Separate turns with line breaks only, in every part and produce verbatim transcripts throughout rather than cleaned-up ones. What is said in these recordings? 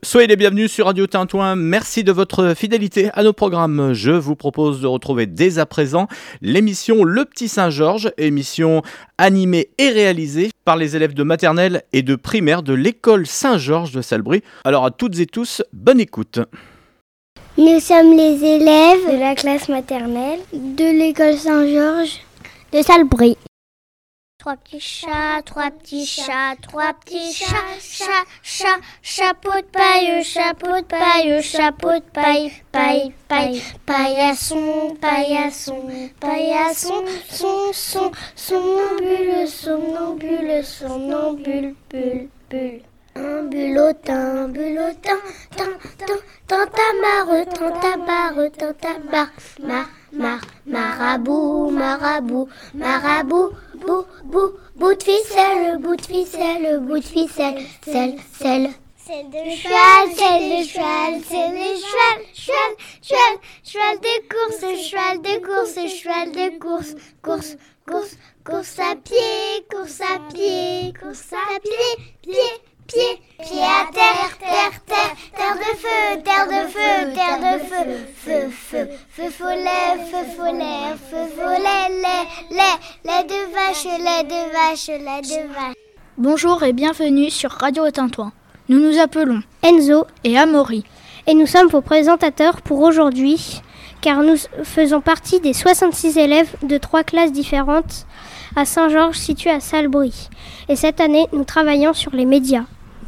Soyez les bienvenus sur Radio Tintouin. Merci de votre fidélité à nos programmes. Je vous propose de retrouver dès à présent l'émission Le Petit Saint-Georges, émission animée et réalisée par les élèves de maternelle et de primaire de l'école Saint-Georges de Salbris. Alors à toutes et tous, bonne écoute.
Nous sommes les élèves de la classe maternelle de l'école Saint-Georges de Salbris. Trois petits chats, trois petits chats, trois petits chats, chat, chat, chapeau de paille, chapeau de paille, chapeau de paille, paille, paille, paillasson, paillasson, paillasson, son, son, somnambule, somnambule, somnambule, bulle, bulle. Un bulotin, bulotin, tin, tin, tintamarre, tintamarre, tintamarre, mar, mar, marabout, marabout, marabout, bou, bou, bout de ficelle, bout de ficelle, bout de ficelle, selle, selle. C'est de cheval, c'est de cheval, c'est de cheval, cheval, cheval, cheval de course, cheval de course, cheval de course, course, course, course à pied, course à pied, course à pied, pied. Pied, pied à terre, terre, terre, terre de feu, terre de feu, terre de feu, feu, feu, feu follet, feu follet, feu follet, lait, lait, lait de vache, lait de vache, lait de vache.
Bonjour et bienvenue sur Radio Tintouin. Nous nous appelons
Enzo
et Amaury
et nous sommes vos présentateurs pour aujourd'hui, car nous faisons partie des soixante-six élèves de trois classes différentes à Saint-Georges située à Salbris. Et cette année, nous travaillons sur les médias.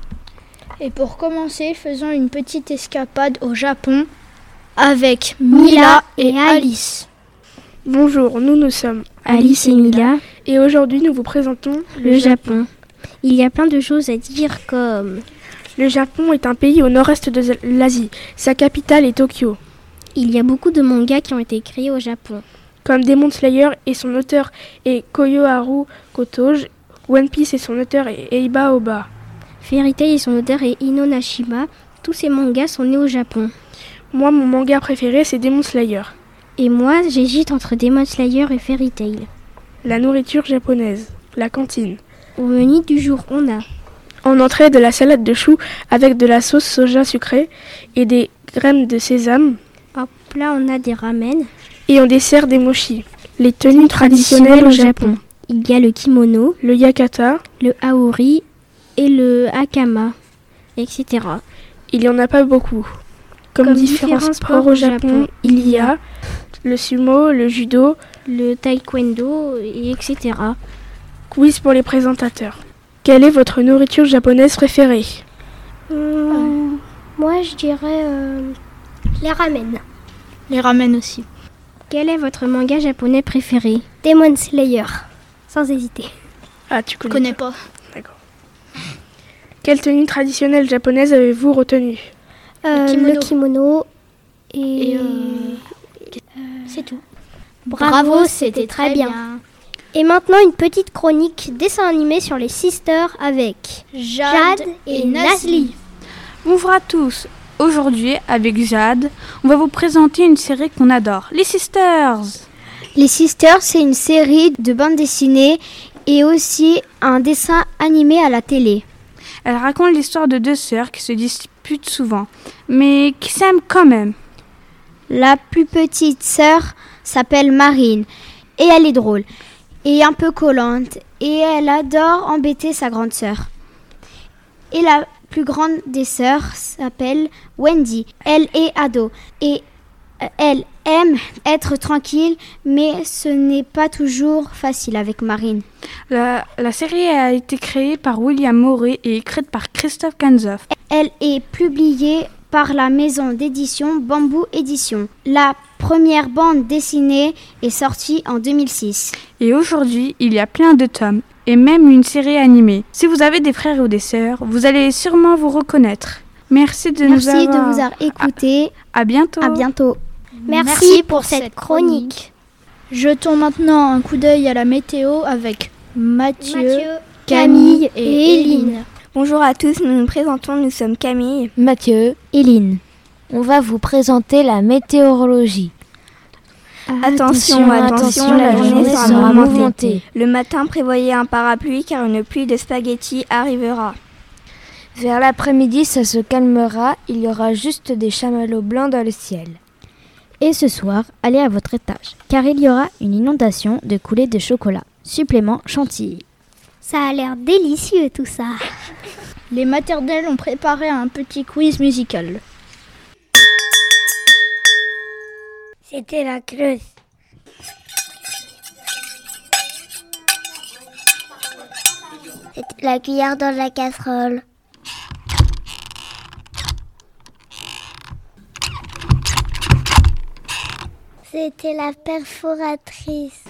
Et pour commencer, faisons une petite escapade au Japon avec Mila et Alice.
Bonjour, nous nous sommes
Alice et Mila
et aujourd'hui nous vous présentons
le Japon. Il y a plein de choses à dire comme...
Le Japon est un pays au nord-est de l'Asie. Sa capitale est Tokyo.
Il y a beaucoup de mangas qui ont été créés au Japon.
Comme Demon Slayer et son auteur est Koyoharu Kotoge, One Piece et son auteur est Eiba Oba.
Fairy Tail et son auteur est Ino Nashima. Tous ces mangas sont nés au Japon.
Moi, mon manga préféré, c'est Demon Slayer.
Et moi, j'hésite entre Demon Slayer et Fairy Tail.
La nourriture japonaise, la cantine.
Au menu du jour, on a...
En entrée, de la salade de choux avec de la sauce soja sucrée et des graines de sésame.
En plat, on a des ramen.
Et en dessert, des mochi. Les tenues traditionnelles au Japon.
Il y a le kimono,
le yakata,
le haori et le hakama, et cetera.
Il n'y en a pas beaucoup. Comme, Comme différents, différents sports au Japon, Japon, il y a le sumo, le judo,
le taekwondo, et etc.
Quiz pour les présentateurs. Quelle est votre nourriture japonaise préférée ?
Hum, euh, Moi, je dirais euh, les ramen.
Les ramen aussi.
Quel est votre manga japonais préféré ? Demon Slayer, sans hésiter.
Ah, tu connais,
connais pas.
pas. D'accord. Quelle tenue traditionnelle japonaise avez-vous retenue ?
euh,
Le kimono.
Le kimono et...
et euh...
Euh, c'est tout.
Bravo, Bravo c'était très bien. bien.
Et maintenant, une petite chronique dessin animé sur les sisters avec
Jade, Jade et Nazli.
Bonjour à tous. Aujourd'hui, avec Jade, on va vous présenter une série qu'on adore, les Sisters.
Les Sisters, c'est une série de bande dessinée et aussi un dessin animé à la télé.
Elle raconte l'histoire de deux sœurs qui se disputent souvent, mais qui s'aiment quand même.
La plus petite sœur s'appelle Marine et elle est drôle et un peu collante et elle adore embêter sa grande sœur. Et la plus grande des sœurs s'appelle Wendy. Elle est ado et elle aime être tranquille, mais ce n'est pas toujours facile avec Marine.
La, la série a été créée par William Morey et écrite par Christophe Kanzoff.
Elle est publiée par la maison d'édition Bamboo Édition. La première bande dessinée est sortie en deux mille six.
Et aujourd'hui, il y a plein de tomes et même une série animée. Si vous avez des frères ou des sœurs, vous allez sûrement vous reconnaître. Merci de
Merci
nous avoir...
de vous avoir écoutés.
À, à bientôt.
À bientôt. Merci,
Merci
pour cette chronique.
Jetons maintenant un coup d'œil à la météo avec Mathieu,
Mathieu
Camille et Éline.
Bonjour à tous, nous nous présentons, nous sommes Camille,
Mathieu,
Éline. On va vous présenter la météorologie.
Attention, attention, attention la, la journée, journée sera
mouvementée.
mouvementée. Le matin, prévoyez un parapluie car une pluie de spaghettis arrivera.
Vers l'après-midi, ça se calmera, il y aura juste des chamallows blancs dans le ciel.
Et ce soir, allez à votre étage, car il y aura une inondation de coulées de chocolat. Supplément chantilly.
Ça a l'air délicieux tout ça.
Les maternelles ont préparé un petit quiz musical.
C'était la creuse. C'était la cuillère dans la casserole. C'était la perforatrice.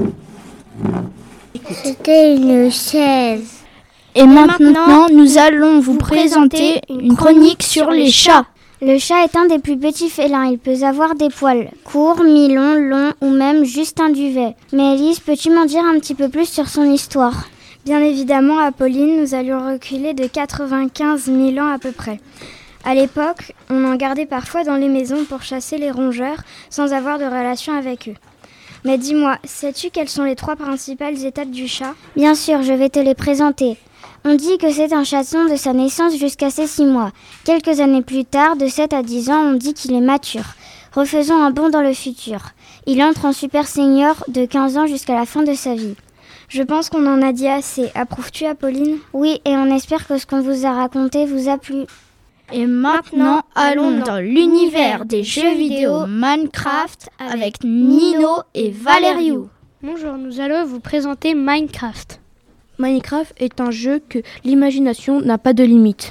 C'était une chaise.
Et maintenant, nous allons vous présenter une chronique sur les chats.
Le chat est un des plus petits félins. Il peut avoir des poils courts, mi-longs, longs ou même juste un duvet. Mais Elise, peux-tu m'en dire un petit peu plus sur son histoire ?
Bien évidemment, Apolline, nous allions reculer de quatre-vingt-quinze mille ans à peu près. À l'époque, on en gardait parfois dans les maisons pour chasser les rongeurs sans avoir de relation avec eux. Mais dis-moi, sais-tu quelles sont les trois principales étapes du chat ?
Bien sûr, je vais te les présenter. On dit que c'est un chaton de sa naissance jusqu'à ses six mois. Quelques années plus tard, de sept à dix ans, on dit qu'il est mature. Refaisons un bond dans le futur. Il entre en super senior de quinze ans jusqu'à la fin de sa vie.
Je pense qu'on en a dit assez. Approuves-tu, Apolline ?
Oui, et on espère que ce qu'on vous a raconté vous a plu.
Et maintenant, allons dans l'univers des jeux vidéo Minecraft avec Nino et Valériou.
Bonjour, nous allons vous présenter Minecraft.
Minecraft est un jeu que l'imagination n'a pas de limite.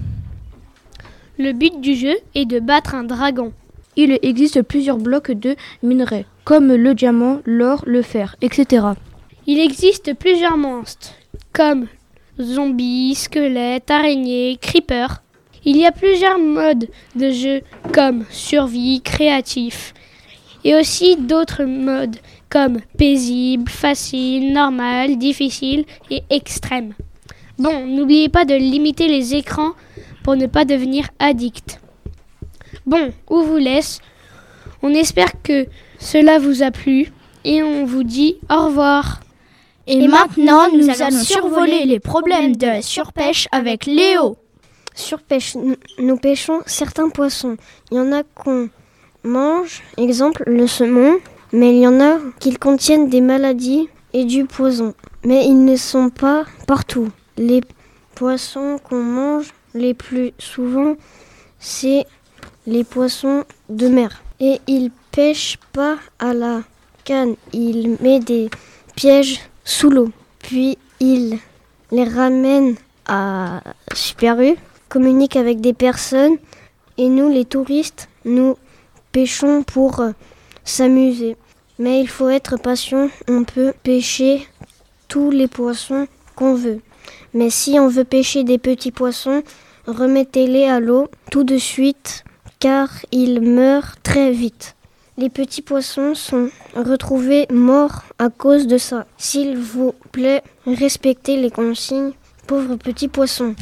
Le but du jeu est de battre un dragon.
Il existe plusieurs blocs de minerais, comme le diamant, l'or, le fer, et cetera.
Il existe plusieurs monstres, comme zombies, squelettes, araignées, creepers. Il y a plusieurs modes de jeu comme survie, créatif et aussi d'autres modes comme paisible, facile, normal, difficile et extrême. Bon, n'oubliez pas de limiter les écrans pour ne pas devenir addict. Bon, on vous laisse. On espère que cela vous a plu et on vous dit au revoir.
Et, et maintenant, nous, nous allons survoler les problèmes de la surpêche avec Léo.
Surpêche, nous, nous pêchons certains poissons. Il y en a qu'on mange, exemple le saumon, mais il y en a qui contiennent des maladies et du poison. Mais ils ne sont pas partout. Les poissons qu'on mange les plus souvent, c'est les poissons de mer. Et ils pêchent pas à la canne, ils mettent des pièges sous l'eau. Puis ils les ramènent à Super U, communiquent avec des personnes et nous les touristes, nous pêchons pour euh, s'amuser. Mais il faut être patient, on peut pêcher tous les poissons qu'on veut. Mais si on veut pêcher des petits poissons, remettez-les à l'eau tout de suite car ils meurent très vite. Les petits poissons sont retrouvés morts à cause de ça. S'il vous plaît, respectez les consignes, pauvres petits poissons.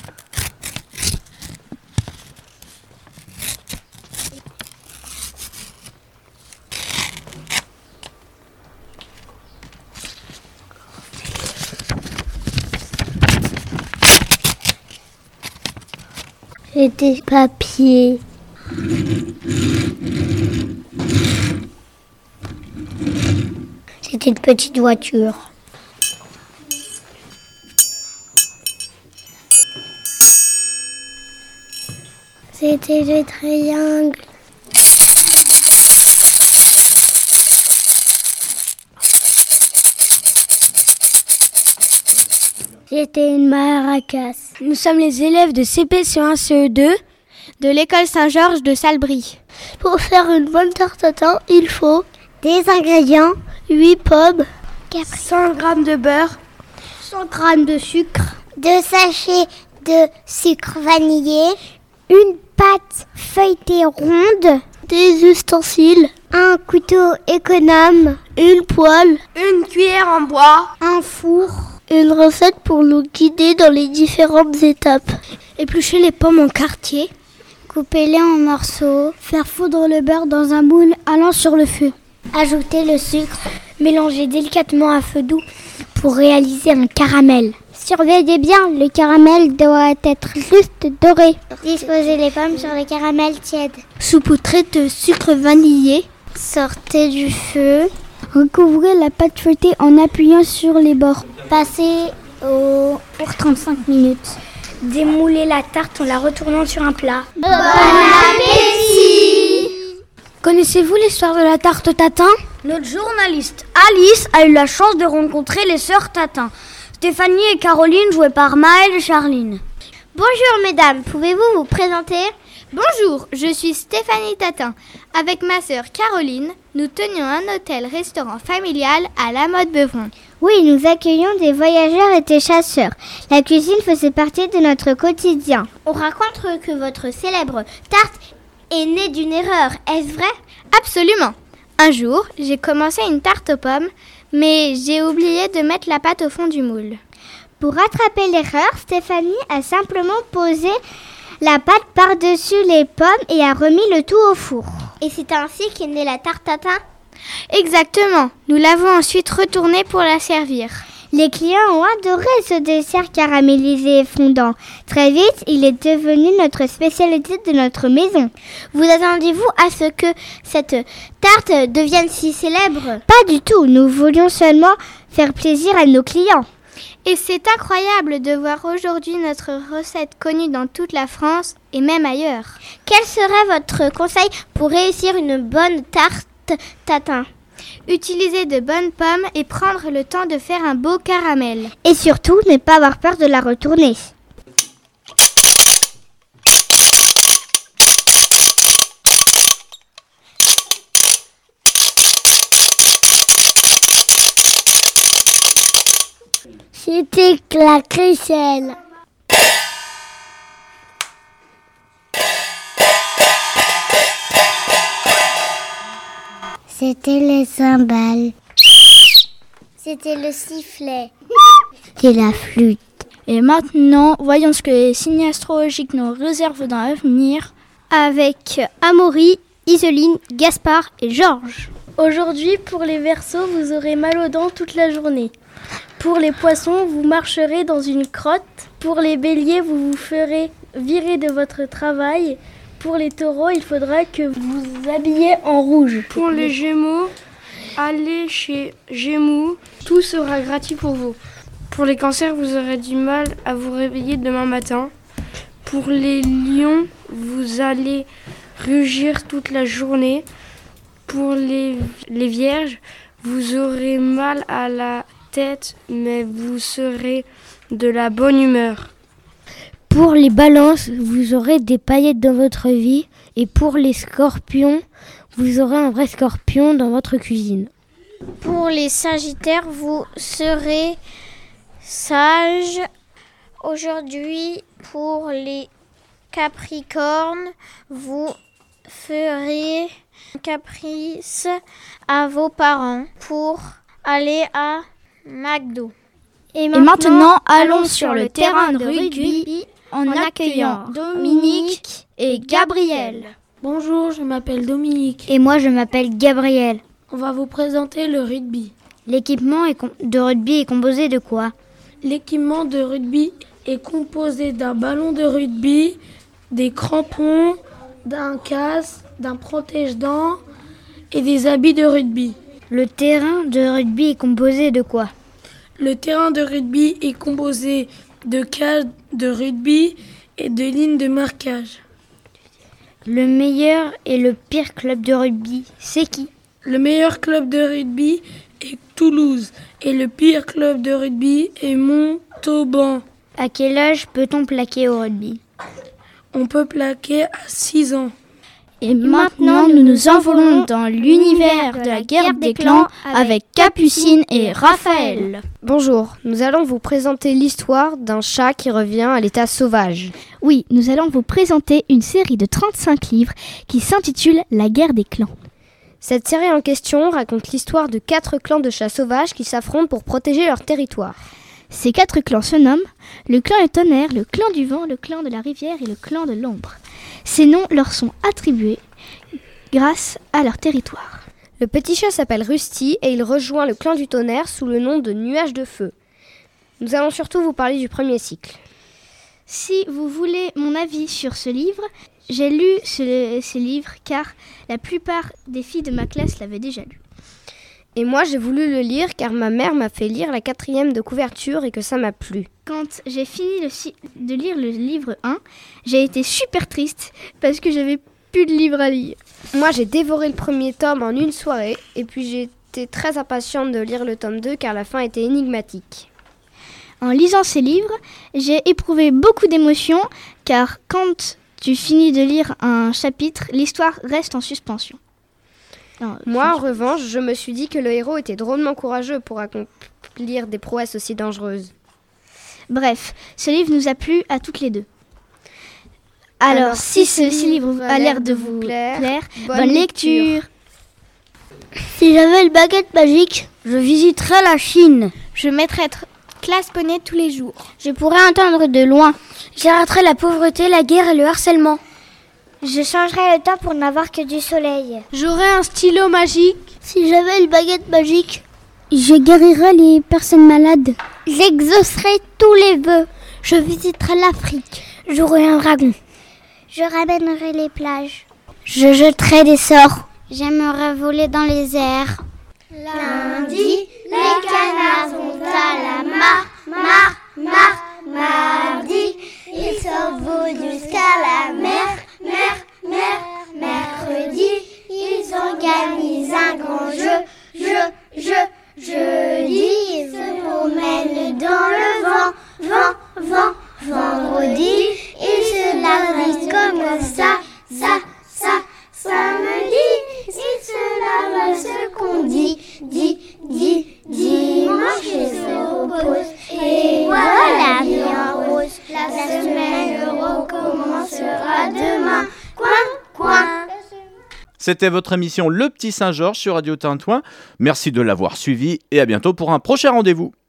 Et des papiers. C'était une petite voiture. C'était le triangle. C'était une maracas.
Nous sommes les élèves de C P C un C E deux de l'école Saint-Georges de Salbris.
Pour faire une bonne tarte à tatin, il faut des ingrédients, huit pommes,
cent grammes de beurre,
cent grammes de sucre, deux sachets de sucre vanillé, une pâte feuilletée ronde, des ustensiles, un couteau économe, une poêle,
une cuillère en bois,
un four, une recette pour nous guider dans les différentes étapes.
Éplucher les pommes en quartier,
couper-les en morceaux,
faire fondre le beurre dans un moule allant sur le feu.
Ajouter le sucre,
mélanger délicatement à feu doux pour réaliser un caramel.
Surveillez bien, le caramel doit être juste doré. Disposez les pommes sur le caramel tiède.
Saupoudrez de sucre vanillé.
Sortez du feu.
Recouvrez la pâte feuilletée en appuyant sur les bords.
Passez au
pour trente-cinq minutes.
Démoulez la tarte en la retournant sur un plat.
Bon appétit! Connaissez-vous l'histoire de la tarte tatin?
Notre journaliste Alice a eu la chance de rencontrer les sœurs Tatin. Stéphanie et Caroline, jouées par Maëlle et Charline.
Bonjour mesdames, pouvez-vous vous présenter?
Bonjour, je suis Stéphanie Tatin. Avec ma sœur Caroline, nous tenions un hôtel-restaurant familial à La Motte-Beuvron.
Oui, nous accueillions des voyageurs et des chasseurs. La cuisine faisait partie de notre quotidien. On raconte que votre célèbre tarte est née d'une erreur, est-ce vrai?
Absolument. Un jour, j'ai commencé une tarte aux pommes, mais j'ai oublié de mettre la pâte au fond du moule.
Pour rattraper l'erreur, Stéphanie a simplement posé la pâte par-dessus les pommes et a remis le tout au four. Et c'est ainsi qu'est née la tarte tatin?
Exactement. Nous l'avons ensuite retournée pour la servir.
Les clients ont adoré ce dessert caramélisé et fondant. Très vite, il est devenu notre spécialité de notre maison. Vous attendiez-vous à ce que cette tarte devienne si célèbre? Pas du tout, nous voulions seulement faire plaisir à nos clients.
Et c'est incroyable de voir aujourd'hui notre recette connue dans toute la France et même ailleurs.
Quel serait votre conseil pour réussir une bonne tarte tatin?
Utiliser de bonnes pommes et prendre le temps de faire un beau caramel.
Et surtout, ne pas avoir peur de la retourner. C'était la Christelle. C'était les cymbales. C'était le sifflet. C'était la flûte.
Et maintenant, voyons ce que les signes astrologiques nous réservent dans l'avenir
avec Amaury, Iseline, Gaspard et Georges.
Aujourd'hui, pour les Verseaux, vous aurez mal aux dents toute la journée. Pour les Poissons, vous marcherez dans une crotte. Pour les Béliers, vous vous ferez virer de votre travail. Pour les Taureaux, il faudra que vous vous habillez en rouge.
Pour les Gémeaux, allez chez Gémeaux, tout sera gratuit pour vous. Pour les Cancers, vous aurez du mal à vous réveiller demain matin. Pour les Lions, vous allez rugir toute la journée. Pour les, les Vierges, vous aurez mal à la tête, mais vous serez de la bonne humeur.
Pour les Balances, vous aurez des paillettes dans votre vie. Et pour les Scorpions, vous aurez un vrai scorpion dans votre cuisine.
Pour les Sagittaires, vous serez sages. Aujourd'hui, pour les Capricornes, vous ferez un caprice à vos parents pour aller à McDo.
Et maintenant, Et maintenant allons sur le terrain de rugby en accueillant Dominique et Gabriel.
Bonjour, je m'appelle Dominique.
Et moi, je m'appelle Gabriel.
On va vous présenter le rugby.
L'équipement de rugby est composé de quoi?
L'équipement de rugby est composé d'un ballon de rugby, des crampons, d'un casque, d'un protège-dents et des habits de rugby.
Le terrain de rugby est composé de quoi?
Le terrain de rugby est composé de cages de rugby et de lignes de marquage.
Le meilleur et le pire club de rugby, c'est qui?
Le meilleur club de rugby est Toulouse et le pire club de rugby est Montauban.
À quel âge peut-on plaquer au rugby?
On peut plaquer à six ans.
Et maintenant, nous nous envolons dans l'univers de la guerre des clans avec Capucine et Raphaël.
Bonjour, nous allons vous présenter l'histoire d'un chat qui revient à l'état sauvage.
Oui, nous allons vous présenter une série de trente-cinq livres qui s'intitule La guerre des clans.
Cette série en question raconte l'histoire de quatre clans de chats sauvages qui s'affrontent pour protéger leur territoire.
Ces quatre clans se nomment le clan du tonnerre, le clan du vent, le clan de la rivière et le clan de l'ombre. Ces noms leur sont attribués grâce à leur territoire.
Le petit chat s'appelle Rusty et il rejoint le clan du tonnerre sous le nom de Nuage de feu. Nous allons surtout vous parler du premier cycle.
Si vous voulez mon avis sur ce livre, j'ai lu ce, ce livre car la plupart des filles de ma classe l'avaient déjà lu.
Et moi, j'ai voulu le lire car ma mère m'a fait lire la quatrième de couverture et que ça m'a plu.
Quand j'ai fini le, de lire le livre un, j'ai été super triste parce que j'avais plus de livre à lire.
Moi, j'ai dévoré le premier tome en une soirée et puis j'ai été très impatiente de lire le tome deux car la fin était énigmatique.
En lisant ces livres, j'ai éprouvé beaucoup d'émotions car quand tu finis de lire un chapitre, l'histoire reste en suspension.
Non, Moi, en revanche, je me suis dit que le héros était drôlement courageux pour accomplir des prouesses aussi dangereuses.
Bref, ce livre nous a plu à toutes les deux. Alors, Alors si ce livre a l'air de vous plaire, plaire bonne, bonne lecture. lecture.
Si j'avais une baguette magique, je visiterais la Chine.
Je mettrais classe poney tous les jours.
Je pourrais entendre de loin.
J'arrêterais la pauvreté, la guerre et le harcèlement.
Je changerais le temps pour n'avoir que du soleil.
J'aurais un stylo magique.
Si j'avais une baguette magique,
je guérirais les personnes malades.
J'exaucerais tous les vœux.
Je visiterais l'Afrique.
J'aurais un dragon.
Je ramènerais les plages.
Je jetterais des sorts.
J'aimerais voler dans les airs.
Lundi, les canards vont à la mare, mare, mare. Mardi, ils s'envolent jusqu'à la mer, mer, mer. Mercredi, ils organisent un grand jeu, jeu, jeu. Jeudi, ils se promènent dans le vent, vent, vent. Vendredi, ils se lavent comme ça, ça, ça. Samedi, ils se lavent ce qu'on dit, dit, dit. Dimanche, ils se reposent. Et voilà la vie en rose. La semaine recommencera demain. Coin, coin.
C'était votre émission Le Petit Saint-Georges sur Radio Tintouin. Merci de l'avoir suivi et à bientôt pour un prochain rendez-vous.